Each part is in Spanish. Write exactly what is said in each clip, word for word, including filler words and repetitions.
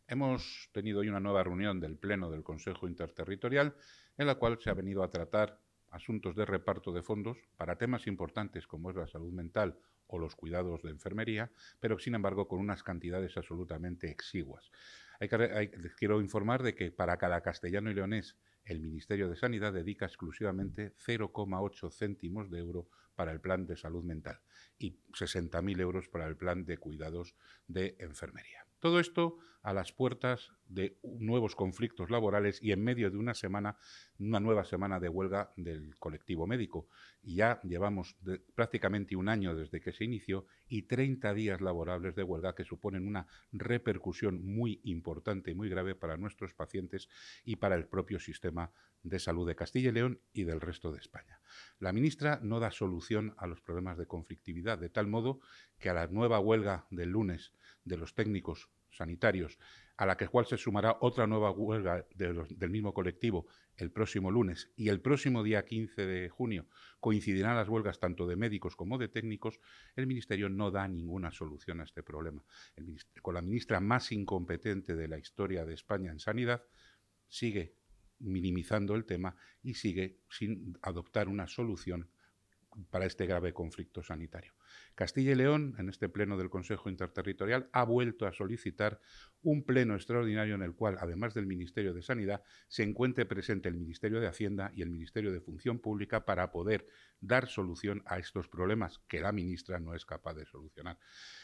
Hemos tenido hoy una nueva reunión del Pleno del Consejo Interterritorial en la cual se ha venido a tratar asuntos de reparto de fondos para temas importantes como es la salud mental o los cuidados de enfermería, pero sin embargo con unas cantidades absolutamente exiguas. Hay que, hay, les quiero informar de que para cada castellano y leonés el Ministerio de Sanidad dedica exclusivamente cero coma ocho céntimos de euro para el plan de salud mental y sesenta mil euros para el plan de cuidados de enfermería. Todo esto a las puertas de nuevos conflictos laborales y en medio de una semana, una nueva semana de huelga del colectivo médico. Y ya llevamos de, prácticamente un año desde que se inició y treinta días laborables de huelga que suponen una repercusión muy importante y muy grave para nuestros pacientes y para el propio sistema de salud de Castilla y León y del resto de España. La ministra no da solución a los problemas de conflictividad, de tal modo que a la nueva huelga del lunes de los técnicos sanitarios, a la que cual se sumará otra nueva huelga de los, del mismo colectivo el próximo lunes y el próximo día quince de junio coincidirán las huelgas tanto de médicos como de técnicos, el Ministerio no da ninguna solución a este problema. El, con la ministra más incompetente de la historia de España en sanidad, sigue minimizando el tema y sigue sin adoptar una solución para este grave conflicto sanitario. Castilla y León, en este pleno del Consejo Interterritorial, ha vuelto a solicitar un pleno extraordinario en el cual, además del Ministerio de Sanidad, se encuentre presente el Ministerio de Hacienda y el Ministerio de Función Pública para poder dar solución a estos problemas que la ministra no es capaz de solucionar.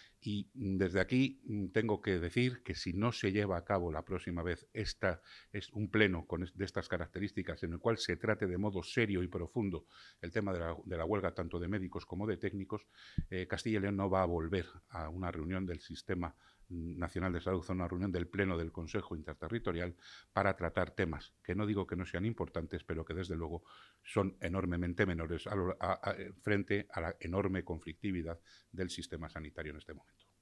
Y desde aquí tengo que decir que si no se lleva a cabo la próxima vez esta, es un pleno con de estas características en el cual se trate de modo serio y profundo el tema de la, de la huelga tanto de médicos como de técnicos, eh, Castilla y León no va a volver a una reunión del Sistema Nacional de Salud, a una reunión del Pleno del Consejo Interterritorial para tratar temas que no digo que no sean importantes, pero que desde luego son enormemente menores a, a, a, frente a la enorme conflictividad del sistema sanitario en este momento.